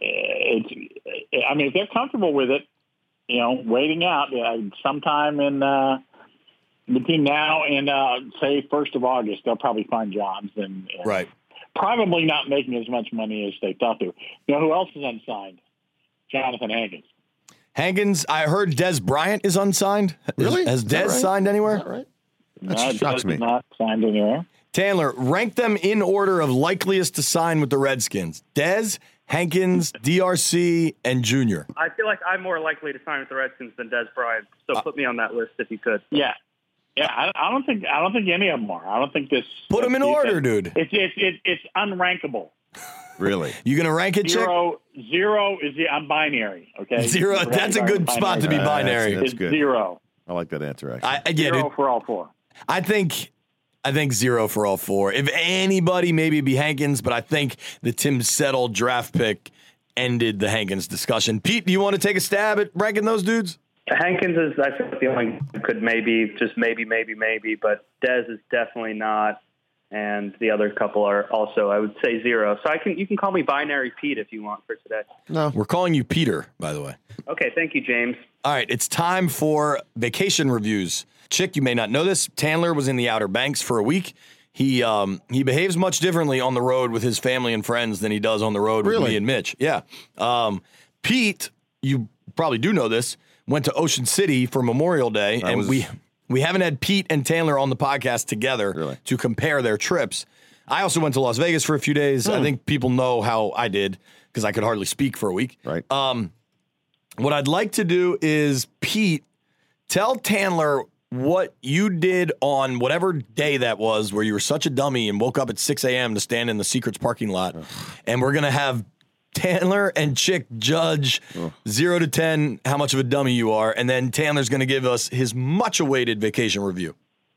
it's, I mean, if they're comfortable with it, you know, waiting out uh, sometime in uh, between now and, uh, say, first of August, they'll probably find jobs and, and right. probably not making as much money as they thought they were. You know, who else is unsigned? Jonathan Hankins. Hankins, I heard Des Bryant is unsigned. Really? Has Des right? signed anywhere? Is that right? That no, shocks me. Not signed anywhere. Taylor, rank them in order of likeliest to sign with the Redskins. Des, Hankins, D R C, and Junior. I feel like I'm more likely to sign with the Redskins than Des Bryant, so uh, put me on that list if you could. Yeah. Yeah, I, I don't think I don't think any of them are. I don't think this. Put them in order, dude. It's it's it's, it's unrankable. Really? You gonna rank it, zero? Chick? Zero is the I'm binary. Okay. Zero. That's a good spot to be binary. Uh, that's, that's good. Zero. I like that answer. Actually, I, I get zero it. for all four. I think. I think zero for all four. If anybody, maybe it'd be Hankins, but I think the Tim Settle draft pick ended the Hankins discussion. Pete, do you want to take a stab at ranking those dudes? Hankins is, I think, the only could maybe, just maybe, maybe, maybe, but Dez is definitely not, and the other couple are also, I would say, zero. So I can, you can call me Binary Pete if you want for today. No, we're calling you Peter, by the way. Okay, thank you, James. All right, it's time for vacation reviews. Chick, you may not know this. Tandler was in the Outer Banks for a week. He um, he behaves much differently on the road with his family and friends than he does on the road really? with me and Mitch. Yeah. Um, Pete, you probably do know this, went to Ocean City for Memorial Day, that and was... we we haven't had Pete and Tandler on the podcast together really? to compare their trips. I also went to Las Vegas for a few days. Hmm. I think people know how I did because I could hardly speak for a week. Right. Um, what I'd like to do is, Pete, tell Tandler what you did on whatever day that was where you were such a dummy and woke up at six a.m. to stand in the Secrets parking lot. Ugh. And we're going to have Tandler and Chick judge Ugh. zero to ten how much of a dummy you are. And then Tandler's going to give us his much-awaited vacation review.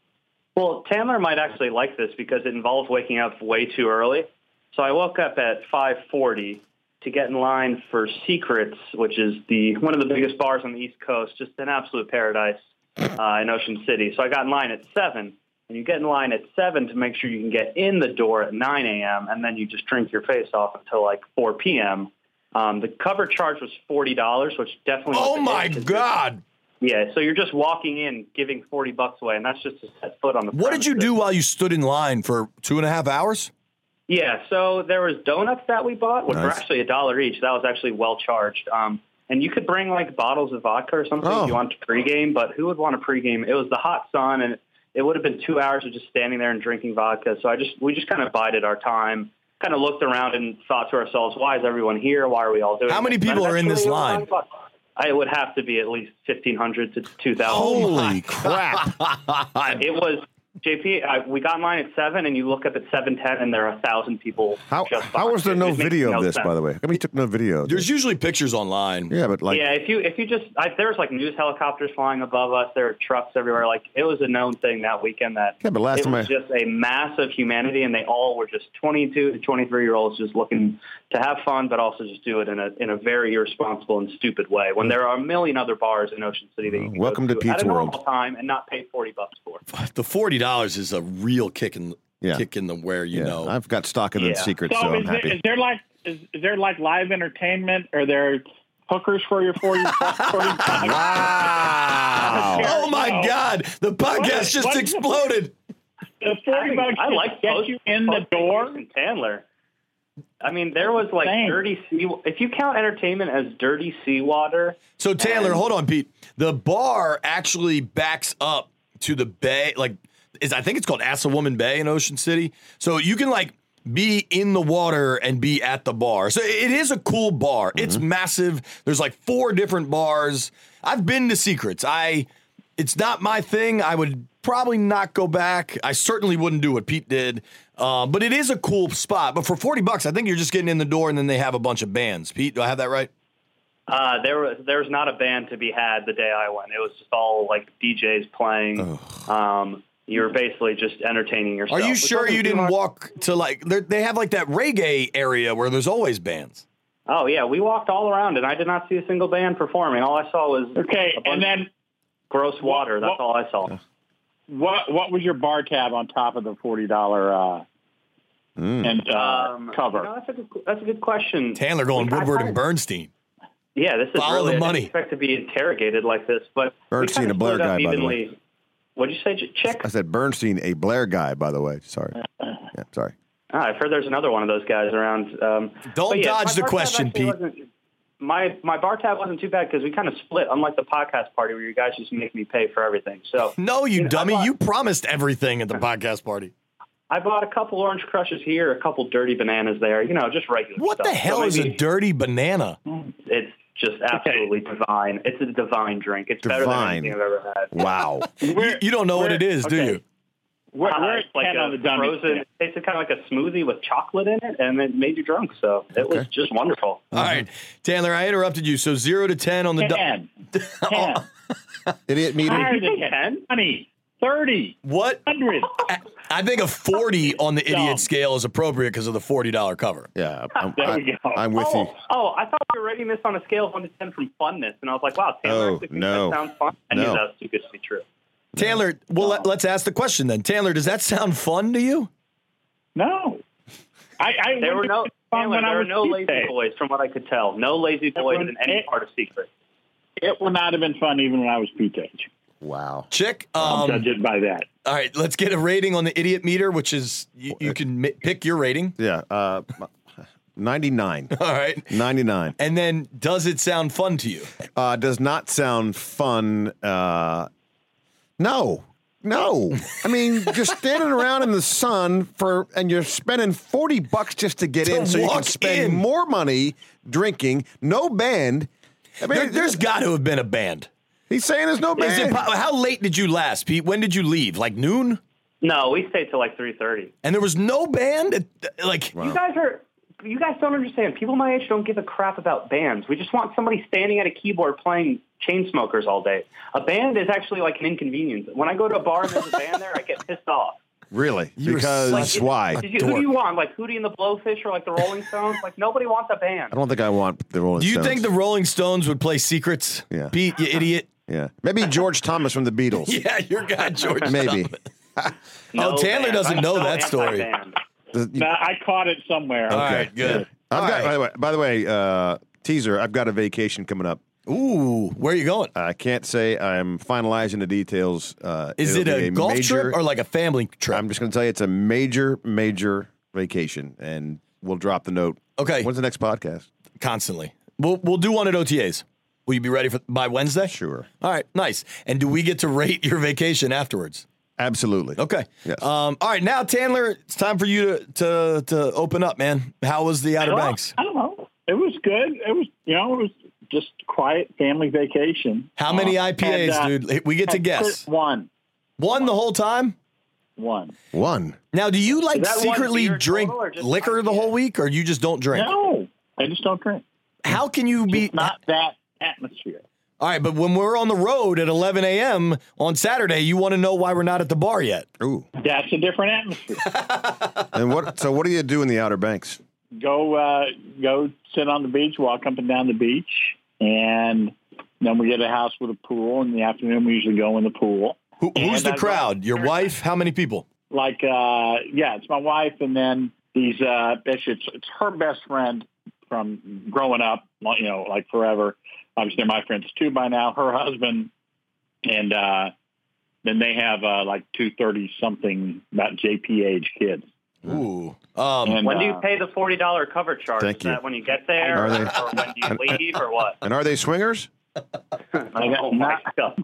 Well, Tandler might actually like this because it involves waking up way too early. So I woke up at five forty to get in line for Secrets, which is the one of the biggest bars on the East Coast, just an absolute paradise. Uh, in Ocean City. So I got in line at seven, and you get in line at seven to make sure you can get in the door at nine a.m., and then you just drink your face off until like four p.m. Um, the cover charge was forty dollars, which definitely... Oh, my God! Yeah, so you're just walking in, giving forty bucks away, and that's just to set foot on the What did you do while you stood in line for two and a half hours? Yeah, so there was donuts that we bought, which nice. were actually a dollar each. That was actually well charged. Um, And you could bring, like, bottles of vodka or something oh. if you want to pregame, but who would want to pregame? It was the hot sun, and it would have been two hours of just standing there and drinking vodka. So I just we just kind of bided our time, kind of looked around and thought to ourselves, why is everyone here? Why are we all doing How many this? people are in this line? It would have to be at least fifteen hundred to two thousand. Holy crap. It was... J P, I, we got in line at seven, and you look up at seven ten, and there are a thousand people. How, just how was there no video no of this, sense. by the way? How come you took no video? There's usually pictures online. Yeah, but like, yeah, if you if you just I, there's like news helicopters flying above us. There are trucks everywhere. Like it was a known thing that weekend that yeah, but last it time was I... just a mass of humanity, and they all were just twenty-two to twenty-three year olds just looking to have fun, but also just do it in a in a very irresponsible and stupid way. When there are a million other bars in Ocean City that you can welcome go to, to Pizza at a normal World time and not pay forty bucks for. The forty dollars is a real kick in, yeah. kick in the where you yeah. know. I've got stock in yeah. the Secret, so, so I'm is happy. There, is there like is, is there like live entertainment? Are there hookers for your forty? Wow! Oh my you know, God! The podcast what, just what exploded. The forty bucks I like get post, you in the door. And Tandler. I mean, there was like Thanks. dirty sea. If you count entertainment as dirty seawater. So Tandler, and, hold on, Pete. The bar actually backs up to the bay. Like, is I think it's called Assawoman Bay in Ocean City. So you can like be in the water and be at the bar. So it is a cool bar. Mm-hmm. It's massive. There's like four different bars. I've been to Secrets. I. It's not my thing. I would probably not go back. I certainly wouldn't do what Pete did. Uh, but it is a cool spot. But for forty bucks, I think you're just getting in the door, and then they have a bunch of bands. Pete, do I have that right? Uh, there was there's not a band to be had the day I went. It was just all like D Js playing. Um, you're basically just entertaining yourself. Are you sure you didn't walk to like they have like that reggae area where there's always bands? Oh yeah, we walked all around, and I did not see a single band performing. All I saw was okay, and then gross water. That's what, all I saw. What what was your bar tab on top of the forty dollar uh, Mm. and uh, Um, cover? You know, that's a good, that's a good question. Taylor going We- I Woodward and kinda- Bernstein. Yeah, this is Follow really, the I money. didn't expect to be interrogated like this, but Bernstein, we a Blair split up guy, by the evenly. way. What'd you say, Ch- Chick? I said Bernstein, a Blair guy, by the way. Sorry. Yeah, sorry. Ah, I've heard there's another one of those guys around. Um, Don't but yeah, dodge my the bar tab question, actually Pete. wasn't- My my bar tab wasn't too bad because we kind of split, unlike the podcast party where you guys just make me pay for everything. So No, you You know, dummy. I bought- You promised everything at the podcast party. I bought a couple Orange Crushes here, a couple Dirty Bananas there. You know, just regular What stuff. the hell So is a maybe dirty banana? It's just absolutely divine. It's a divine drink. It's better than Divine. anything I've ever had. Wow. You, you don't know what it is, do okay. you? We're, Uh, we're it's at like ten a on the dummy frozen. scale. It tasted kind of like a smoothie with chocolate in it, and it made you drunk. So it was just wonderful. All right, Taylor, I interrupted you. So zero to ten on the du- ten. ten. Idiot meter. Higher Did you than say ten? twenty, thirty, What? one hundred. I- I think a forty on the idiot Dumb. scale is appropriate because of the forty dollar cover. Yeah, I'm, There I, we go. I'm with oh, you. oh, I thought we were rating this on a scale of one to ten from funness, and I was like, wow, Taylor Oh, actually thinks no. that sounds fun. I No. knew that was too good to be true. Taylor, well, let, let's ask the question then. Taylor, does that sound fun to you? No. I, I There were wouldn't no, have fun Taylor, when I there were was no Pete lazy Day. boys, from what I could tell. No lazy boys in any it- part of Secret. It would not have been fun even when I was Pete age. Wow. Chick, I'll um, judge it by that. all right, let's get a rating on the idiot meter, which is you, you can mi- pick your rating. Yeah. Uh, ninety-nine. All right. ninety-nine. And then does it sound fun to you? Uh, does not sound fun. Uh, no. No. I mean, just standing around in the sun for, and you're spending forty bucks just to get To in so you can walk spend in. more money drinking. No band. I mean, There, there's got to have been a band. he's saying there's no Is band. it, po- how late did you last, Pete? When did you leave? Like noon? No, we stayed till like three thirty. And there was no band? It- like, You guys are. You guys don't understand. People my age don't give a crap about bands. We just want somebody standing at a keyboard playing Chainsmokers all day. A band is actually like an inconvenience. When I go to a bar and there's a band there, I get pissed off. Really? You're Because Like, it- why? Did you, who do you want? Like Hootie and the Blowfish or like the Rolling Stones? Like nobody wants a band. I don't think I want the Rolling do you Stones. think the Rolling Stones would play Secrets? Yeah. Pete, you idiot. Yeah. Maybe George Thomas from the Beatles. Yeah, your guy, George. Maybe. Thomas. No oh, Taylor band. doesn't I'm know so that story. anti-band. The- you- No, I caught it somewhere. All right, good. I've All got, right. by the way, by the way, uh, teaser. I've got a vacation coming up. Ooh, where are you going? I can't say. I'm finalizing the details. Uh, Is it it'll a, be golf major, trip or like a family trip? I'm just going to tell you, it's a major, major vacation, and we'll drop the note. Okay. When's the next podcast? Constantly. We'll we'll do one at O T As. Will you be ready for by Wednesday? Sure. All right, nice. And do we get to rate your vacation afterwards? Absolutely. Okay. Yes. Um, all right, now Taylor, it's time for you to to, to open up, man. How was the Outer Well, Banks? I don't know. It was good. It was, you know, it was just quiet family vacation. How many Uh, I P As, and, uh, dude? We get to had guess. One. One the whole time? One. One. Now, do you like Is that one secretly beer drink total or just liquor the I P A? whole week, or you just don't drink? No, I just don't drink. How can you be It's not that atmosphere. All right, but when we're on the road at eleven a.m. on Saturday, you want to know why we're not at the bar yet. Ooh. That's a different atmosphere. And what? So what do you do in the Outer Banks? go uh, go sit on the beach, walk up and down the beach, and then we get a house with a pool. In the afternoon, we usually go in the pool. Who, who's And the I- crowd? Your wife? How many people? Like, uh, yeah, it's my wife, and then these. Uh, it's, it's it's her best friend from growing up, you know, like forever. Obviously, they're my friends too by now. Her husband, and uh, then they have uh, like two thirty something, about J P age kids. Ooh. Um, And, When do you uh, pay the forty dollar cover charge? Thank Is you. that when you get there, Are or, they- or when you leave, or what? And are they swingers? Oh my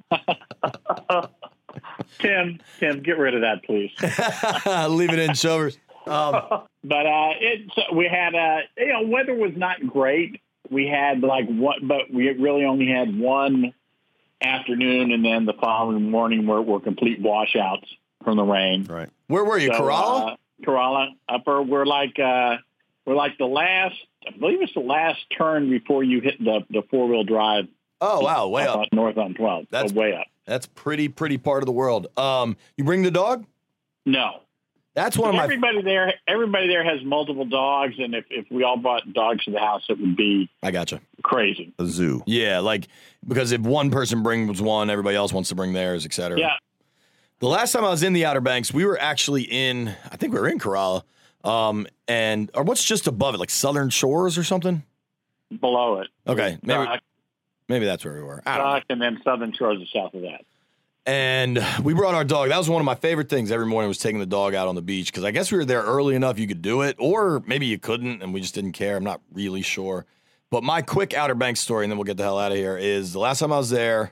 god! Tim, Tim, get rid of that, please. Leave it in, Shovers. Um, But uh, it we had uh, you know, weather was not great. We had like one, but we really only had one afternoon, and then the following morning were, were complete washouts from the rain. Right. where were you, So, Kerala? Uh, Kerala, upper. We're like uh, we're like the last. I believe it's the last turn before you hit the the four wheel drive. Oh, wow, way up up. on north on twelve. That's- so way up. That's pretty, pretty part of the world. Um, you bring the dog? No. That's one of my. Everybody there, everybody there has multiple dogs, and if, if we all bought dogs to the house, it would be I gotcha. crazy. A zoo. Yeah, like because if one person brings one, everybody else wants to bring theirs, et cetera. Yeah. The last time I was in the Outer Banks, we were actually in. I think we were in Kerala. Um, and or what's just above it, like Southern Shores or something? Below it. Okay, maybe Dock, maybe that's where we were. I don't know. Dock, and then Southern Shores is south of that. And we brought our dog. That was one of my favorite things every morning was taking the dog out on the beach because I guess we were there early enough you could do it, or maybe you couldn't and we just didn't care. I'm not really sure. But my quick Outer Banks story, and then we'll get the hell out of here, is the last time I was there,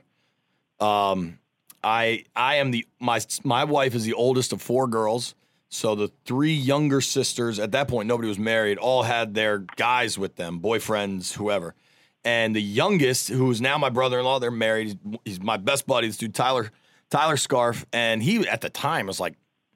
um, I I am the my my wife is the oldest of four girls. So the three younger sisters, at that point nobody was married, all had their guys with them, boyfriends, whoever. And the youngest, who is now my brother-in-law, they're married. He's, he's my best buddy, this dude Tyler. Tyler Scarf, and he at the time was like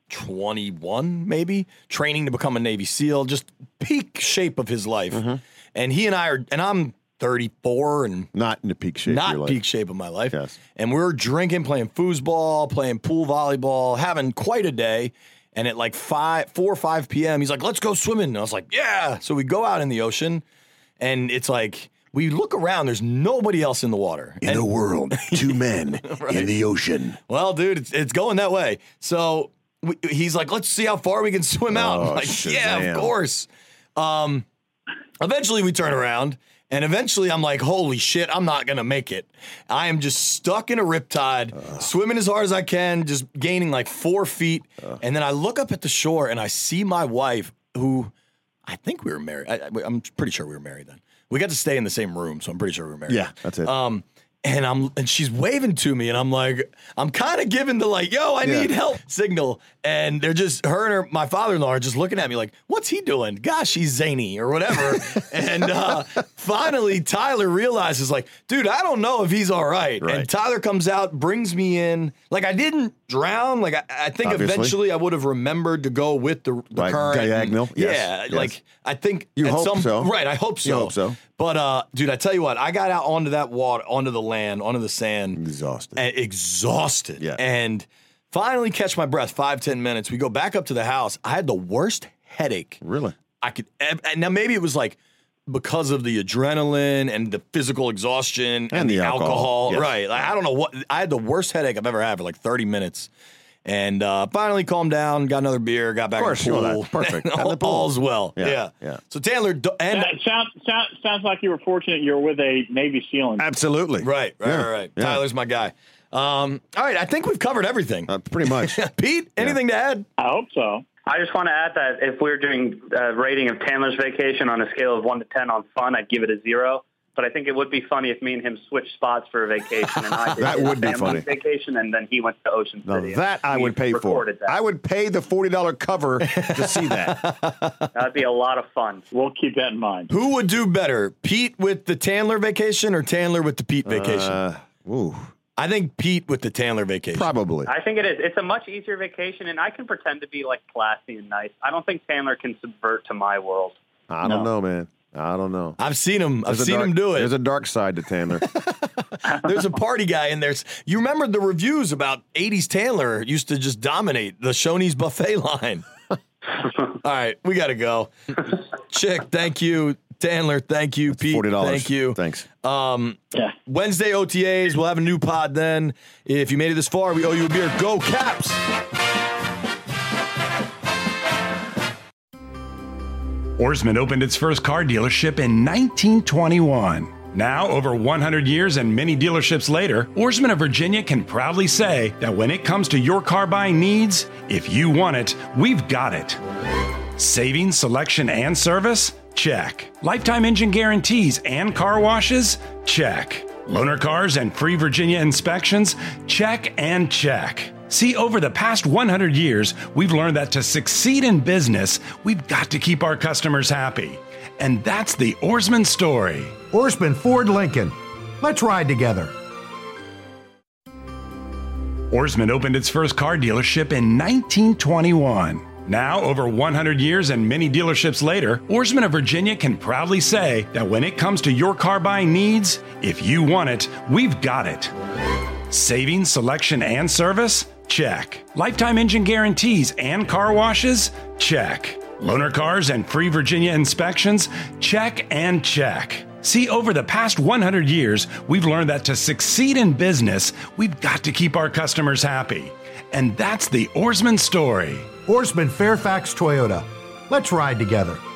twenty-one, maybe, training to become a Navy SEAL, just peak shape of his life. Mm-hmm. And he and I are, and I'm thirty-four and not in the peak shape, not of your peak life. shape of my life. Yes. And we're drinking, playing foosball, playing pool volleyball, having quite a day. And at like five, four or five p.m., he's like, "Let's go swimming." And I was like, "Yeah." So we go out in the ocean, and it's like. We look around, there's nobody else in the water. In and, the world, two men right. in the ocean. Well, dude, it's, it's going that way. So we, he's like, let's see how far we can swim out. Oh, I'm like, Shazam. yeah, of course. Um, eventually we turn around, and eventually I'm like, holy shit, I'm not going to make it. I am just stuck in a riptide, uh. swimming as hard as I can, just gaining like four feet. Uh. And then I look up at the shore, and I see my wife, who I think we were married. I, I'm pretty sure we were married then. We got to stay in the same room, so I'm pretty sure we were married. Yeah, that's it. Um, and I'm and she's waving to me, and I'm like, I'm kind of giving the like, yo, I yeah. need help signal. And they're just, her and her, my father-in-law are just looking at me like, what's he doing? Gosh, he's zany or whatever. and uh, finally, Tyler realizes like, dude, I don't know if he's all right. right. And Tyler comes out, brings me in. Like, I didn't drown. Like, I, I think Obviously. eventually I would have remembered to go with the, the right. current. Diagonal. And, yes. Yeah, yes. like, I think you at hope some so. Right, I hope so. You hope so. But, uh, dude, I tell you what, I got out onto that water, onto the land, onto the sand. Exhausted. And exhausted. Yeah. And finally catch my breath, five, ten minutes. We go back up to the house. I had the worst headache. Really? I could, and now maybe it was like because of the adrenaline and the physical exhaustion and, and the, the alcohol. alcohol. Yes. Right. Like, I don't know what, I had the worst headache I've ever had for like thirty minutes. And uh, finally calmed down, got another beer, got back in the pool. Sure, perfect. all, all's well. Yeah, yeah. yeah. So Taylor, and uh, sounds sound, sounds like you were fortunate you were with a Navy SEAL. Absolutely. Right, right, yeah. right. right. Yeah. Tyler's my guy. Um, all right, I think we've covered everything. Uh, pretty much. Pete, anything yeah. to add? I hope so. I just want to add that if we're doing a rating of Chandler's vacation on a scale of one to ten on fun, I'd give it a zero. But I think it would be funny if me and him switched spots for a vacation, and I did that would be funny. Vacation, and then he went to Ocean now City. That I would pay for. That. I would pay the forty dollar cover to see that. That'd be a lot of fun. We'll keep that in mind. Who would do better, Pete with the Tandler vacation or Tandler with the Pete vacation? Uh, ooh. I think Pete with the Tandler vacation. Probably. I think it is. It's a much easier vacation, and I can pretend to be like classy and nice. I don't think Tandler can subvert to my world. I don't no. know, man. I don't know. I've seen him. I've there's seen dark, him do it. There's a dark side to Tandler. There's a party guy in there. You remember the reviews about eighties Tandler used to just dominate the Shoney's buffet line. All right, we got to go. Chick, thank you. Tandler, thank you. Pete, forty dollars. Thank you. Thanks. Um, yeah. Wednesday O T As. We'll have a new pod then. If you made it this far, we owe you a beer. Go Caps! Ourisman opened its first car dealership in nineteen twenty-one. Now, over one hundred years and many dealerships later, Ourisman of Virginia can proudly say that when it comes to your car buying needs, if you want it, we've got it. Savings, selection, and service? Check. Lifetime engine guarantees and car washes? Check. Loaner cars and free Virginia inspections? Check and check. See, over the past one hundred years, we've learned that to succeed in business, we've got to keep our customers happy. And that's the Ourisman story. Ourisman Ford Lincoln. Let's ride together. Ourisman opened its first car dealership in nineteen twenty-one. Now, over one hundred years and many dealerships later, Ourisman of Virginia can proudly say that when it comes to your car buying needs, if you want it, we've got it. Savings, selection, and service? Check. Lifetime engine guarantees and car washes? Check. Loaner cars and free Virginia inspections? Check and check. See, over the past one hundred years, we've learned that to succeed in business, we've got to keep our customers happy. And that's the Ourisman story. Ourisman Fairfax Toyota. Let's ride together.